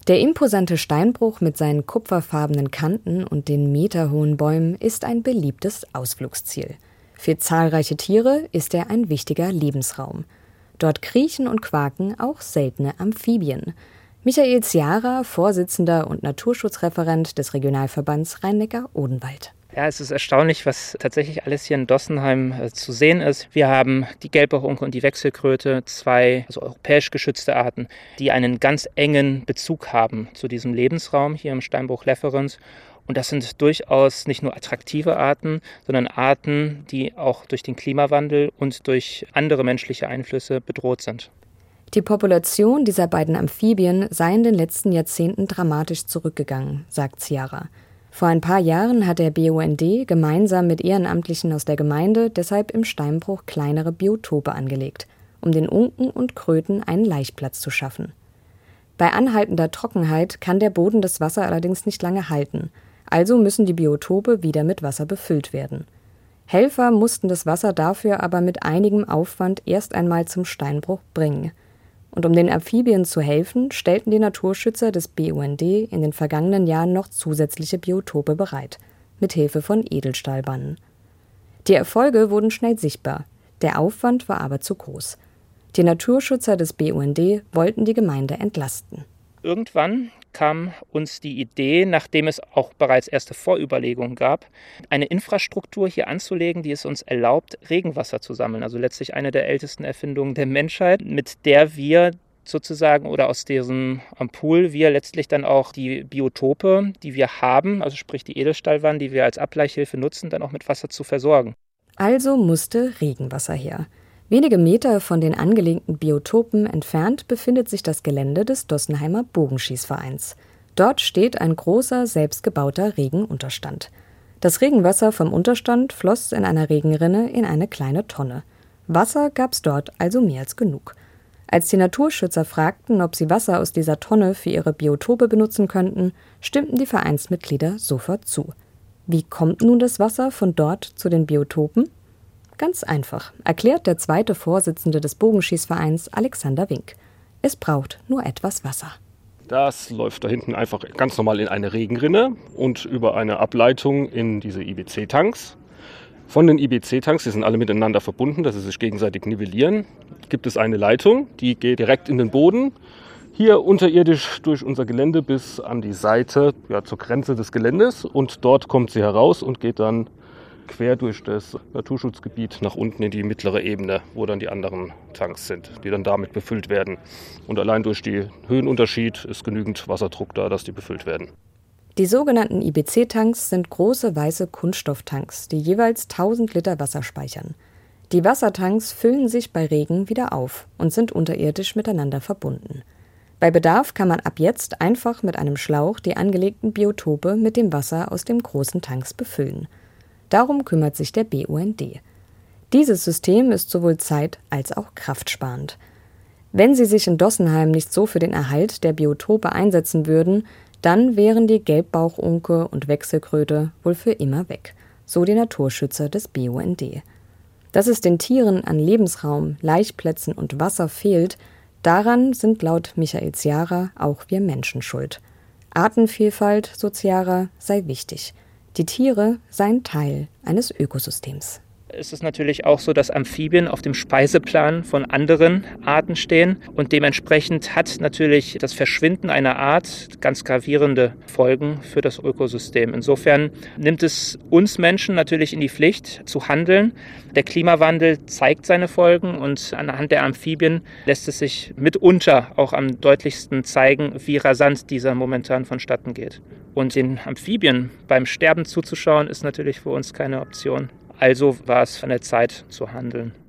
Der imposante Steinbruch mit seinen kupferfarbenen Kanten und den meterhohen Bäumen ist ein beliebtes Ausflugsziel. Für zahlreiche Tiere ist er ein wichtiger Lebensraum. Dort kriechen und quaken auch seltene Amphibien. Michael Ziara, Vorsitzender und Naturschutzreferent des Regionalverbands Rhein-Neckar-Odenwald. Ja, es ist erstaunlich, was tatsächlich alles hier in Dossenheim zu sehen ist. Wir haben die Gelbbauchunke und die Wechselkröte, zwei europäisch geschützte Arten, die einen ganz engen Bezug haben zu diesem Lebensraum hier im Steinbruch Lefferens. Und das sind durchaus nicht nur attraktive Arten, sondern Arten, die auch durch den Klimawandel und durch andere menschliche Einflüsse bedroht sind. Die Population dieser beiden Amphibien sei in den letzten Jahrzehnten dramatisch zurückgegangen, sagt Ziara. Vor ein paar Jahren hat der BUND gemeinsam mit Ehrenamtlichen aus der Gemeinde deshalb im Steinbruch kleinere Biotope angelegt, um den Unken und Kröten einen Laichplatz zu schaffen. Bei anhaltender Trockenheit kann der Boden das Wasser allerdings nicht lange halten, also müssen die Biotope wieder mit Wasser befüllt werden. Helfer mussten das Wasser dafür aber mit einigem Aufwand erst einmal zum Steinbruch bringen. Und um den Amphibien zu helfen, stellten die Naturschützer des BUND in den vergangenen Jahren noch zusätzliche Biotope bereit, mit Hilfe von Edelstahlbannen. Die Erfolge wurden schnell sichtbar, der Aufwand war aber zu groß. Die Naturschützer des BUND wollten die Gemeinde entlasten. Irgendwann kam uns die Idee, nachdem es auch bereits erste Vorüberlegungen gab, eine Infrastruktur hier anzulegen, die es uns erlaubt, Regenwasser zu sammeln. Also letztlich eine der ältesten Erfindungen der Menschheit, mit der wir sozusagen oder aus diesem Pool wir letztlich dann auch die Biotope, die wir haben, also sprich die Edelstahlwannen, die wir als Ablaichhilfe nutzen, dann auch mit Wasser zu versorgen. Also musste Regenwasser her. Wenige Meter von den angelegten Biotopen entfernt befindet sich das Gelände des Dossenheimer Bogenschießvereins. Dort steht ein großer, selbstgebauter Regenunterstand. Das Regenwasser vom Unterstand floss in einer Regenrinne in eine kleine Tonne. Wasser gab's dort also mehr als genug. Als die Naturschützer fragten, ob sie Wasser aus dieser Tonne für ihre Biotope benutzen könnten, stimmten die Vereinsmitglieder sofort zu. Wie kommt nun das Wasser von dort zu den Biotopen? Ganz einfach, erklärt der zweite Vorsitzende des Bogenschießvereins, Alexander Wink. Es braucht nur etwas Wasser. Das läuft da hinten einfach ganz normal in eine Regenrinne und über eine Ableitung in diese IBC-Tanks. Von den IBC-Tanks, die sind alle miteinander verbunden, dass sie sich gegenseitig nivellieren, gibt es eine Leitung, die geht direkt in den Boden. Hier unterirdisch durch unser Gelände bis an die Seite, zur Grenze des Geländes. Und dort kommt sie heraus und geht dann quer durch das Naturschutzgebiet nach unten in die mittlere Ebene, wo dann die anderen Tanks sind, die dann damit befüllt werden. Und allein durch den Höhenunterschied ist genügend Wasserdruck da, dass die befüllt werden. Die sogenannten IBC-Tanks sind große weiße Kunststofftanks, die jeweils 1000 Liter Wasser speichern. Die Wassertanks füllen sich bei Regen wieder auf und sind unterirdisch miteinander verbunden. Bei Bedarf kann man ab jetzt einfach mit einem Schlauch die angelegten Biotope mit dem Wasser aus den großen Tanks befüllen. Darum kümmert sich der BUND. Dieses System ist sowohl zeit- als auch kraftsparend. Wenn Sie sich in Dossenheim nicht so für den Erhalt der Biotope einsetzen würden, dann wären die Gelbbauchunke und Wechselkröte wohl für immer weg, so die Naturschützer des BUND. Dass es den Tieren an Lebensraum, Laichplätzen und Wasser fehlt, daran sind laut Michael Ziara auch wir Menschen schuld. Artenvielfalt, so Ziara, sei wichtig. Die Tiere seien Teil eines Ökosystems. Es ist natürlich auch so, dass Amphibien auf dem Speiseplan von anderen Arten stehen und dementsprechend hat natürlich das Verschwinden einer Art ganz gravierende Folgen für das Ökosystem. Insofern nimmt es uns Menschen natürlich in die Pflicht zu handeln. Der Klimawandel zeigt seine Folgen und anhand der Amphibien lässt es sich mitunter auch am deutlichsten zeigen, wie rasant dieser momentan vonstatten geht. Und den Amphibien beim Sterben zuzuschauen, ist natürlich für uns keine Option. Also war es an der Zeit zu handeln.